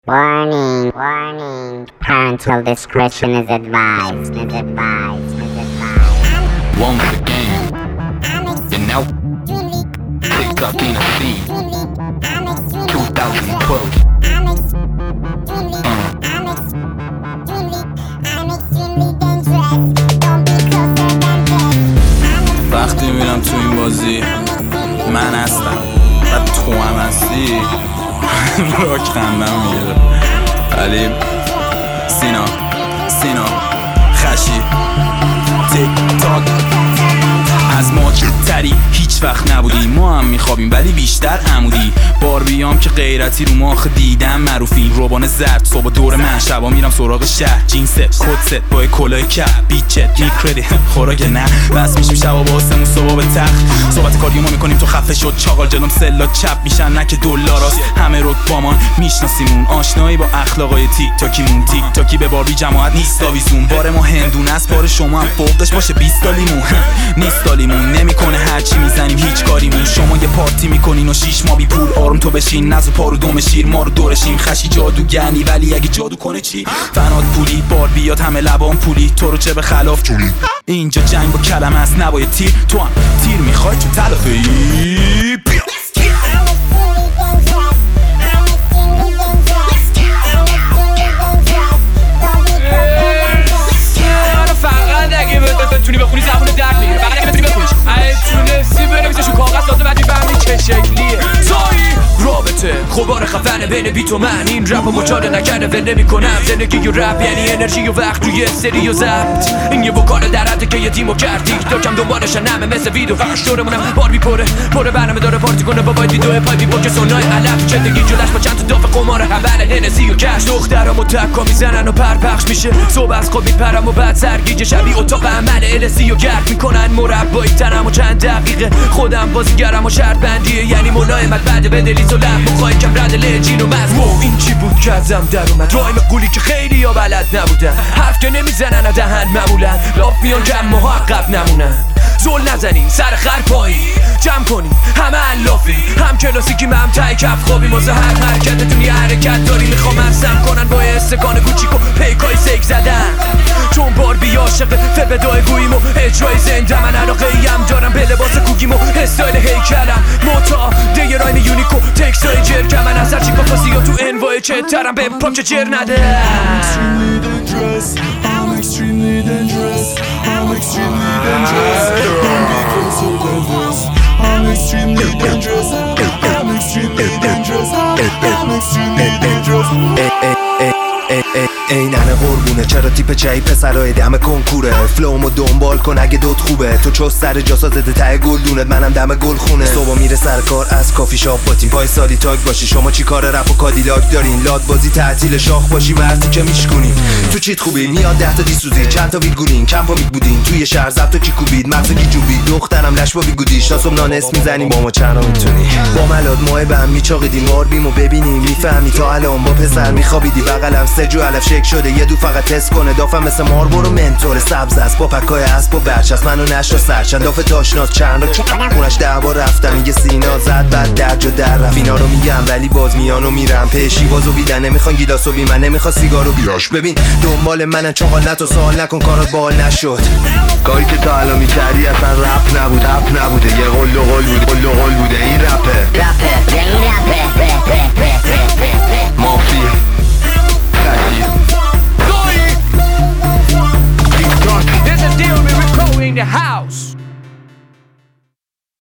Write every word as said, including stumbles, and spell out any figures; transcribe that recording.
Warning, warning. Parental discretion is advised, is advised, is advised. One for the game. And now, TikTok in a scene. twenty twelve. Uh. وقتی میرم تو این بازی من هستم و تو هم هستی راک خندم میگیره. علی سینا سینا خشی تیک تاک از ما تری هیچ وقت نبودی، ما هم میخوابیم ولی بیشتر عمودی. باربیام که غیرتی رو ماخ دیدم معروفی، روبان زرد صبح دور من، شبا میرم سراغ شهر جینست کدست با کلاه کپ بیچت میکردی خوراک نه بس میشیم شبا با آسمون صبح به تخت صحبت کاریو ما میکنیم تو خفه شد چاقال جلوم سلا چپ میشن نه که دلاراست همه رو بامان میشناسیمون آشنایی با اخلاقای تیک تاکیمون تیک تاکی به باربی جماعت نیست آویزون بار ما هندونه است بار شما هم فوقش باشه بیست سالیمون نیست سالیمون نمیکنه هرچی میزنیم هیچ کاریمون. شما یه پارتی میکنین و شیش ما بی پول آروم تو بشین نزو پارو دوم شیر ما رو دورشیم خشی جادوگرنی ولی اگه جادو کنه چی فنات پولی بار بیاد همه لبان پولی تو رو چه به خلاف جونی اینجا جنگ با کلمه است نباید تیر تو هم تیر میخوای تو تلافه بیا فقط اگه بتونی بخونی زبون درد میگیره فقط اگه بتونی بخونیش اگه تونستی بنویسش رو کاغذ لازم بعد میفهمی چه شکلیه تویی رابطه خوبار خفنه بین بیت و من این رپ و مچاله نکرده ول نمیکنم زندگی و رپ یعنی انرژی و وقت توی سری و ضبط این یه وکال در حده که یه تیمو کرد تیک تاکم دنبالشن همه مثل ویدو فقط دورمونم بار میپره پره برنامه داره پارتی کنه بابای ویدیو پای بی پوک سونای علف زندگی جلش با چند تا داف قمار اول هنسی و کش دخترامو تکا میزنن و پرپخش میشه صبح از خواب میپرم و بعد سرگیجه شبی اتاق عمل السی و گرد میکنن مربای تنم و چند دقیقه خودم بازیگرم و شرط بندیه یعنی ملایمت بعد بدلیز و لب مخوای کم رد لجین و مزمو این چی بود که ازم در اومد رایم قولی که خیلی یا بلد نبودن حرف که نمیزنن و دهن معمولن لاف میان کم محقق نمونن زول نزنین سر خر پایی جمع کنین همه علافی هم کلاسیکی هم تای کف خوابی واسه هر حرکتتون یه حرکت داری میخوام ارسم کنن با استکان کوچیک و پیکای سیک زدن چون باربی عاشق فبدای گوییم و اجرای زنده من علاقه ایم دارم به لباس کوگیم و استایل هیکلم موتا دیگه رایم یونیکو تکسای جرکم من از هر چی کافاسی یا تو انوای چه ترم به پاچه جر نده I'm extremely dangerous, I'm extremely dangerous Don't be closer than this I'm extremely dangerous I'm extremely dangerous I'm extremely dangerous ای ننه قربونه چرا تیپ چایی پسرای دم کنکوره فلومو دنبال کن اگه دوت خوبه تو چو سر جاسا زده ته گلدونت منم دم گل خونه صبح میره سر کار از کافی شاپ با تیم پای سالی تاگ باشی شما چی کار رپ و کادیلاک دارین لاد بازی تعطیل شاخ باشی مرتی که میشکنین تو چیت خوبی میاد ده تا دیسوزی چند تا ویلگولین کم پا میبودین توی شهر زبط و کی کوبید مغز کی جوبید دخترم لش با بیگودی شاسم نانس میزنیم با ما چرا میتونی با ملاد ماه به هم میچاقیدیم ماربیمو ببینیم میفهمی تا الان با پسر میخوابیدی بغلم سجو علف شک شده یه دو فقط تست کنه دافم مثل ماربورو منتور سبز است با پکای اسب و برچسب منو نشر سرچند داف تاشناز چند رو خونش ده بار رفتم میگه سینا زد بعد درج و در رفت اینا رو میگم ولی باز میانو میرم پیشی بازو بیدن نمیخوان گیلاسو بی من نمیخواد سیگارو بیاش ببین دنبال منن چاقال نتو سوال نکن کارات بال نشد کاری که تا الان میکردی اصلا رپ نبود رپ نبوده یه قل و قل بوده قل و قل بوده این رپه رپه این رپه مافی There's a deal with Rico in the house